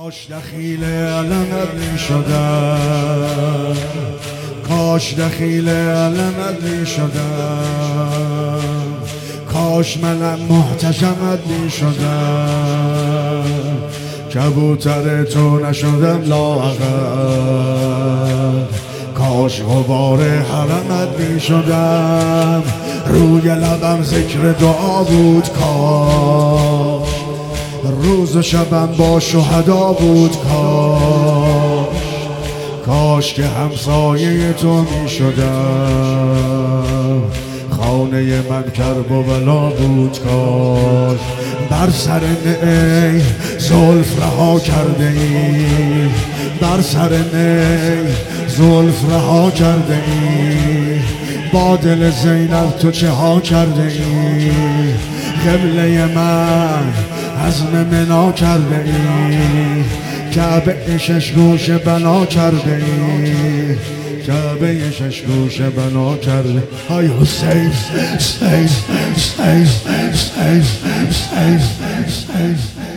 کاش دخیل علمت می شدم، کاش دخیل علمت می شدم، کاش منم محتشمت می شدم، کبوتر تو نشدم لااقل، کاش غبار حرمت می شدم، روی لبم ذکر دعا بود، کاش روز و شبم با شهدا بود، کاش که همسایه تو می شدم، خانه من کرب و بلا بود، کاش بر سر نی زلف رها کرده ای، بر سر نی زلف رها کرده ای، با دل زینب تو چه ها کرده ای، قبله من عزم منا کرده ای، کعبه شش گوش بنا کرده ای، کعبه شش گوش بنا کرده. های حسین حسین حسین حسین حسین حسین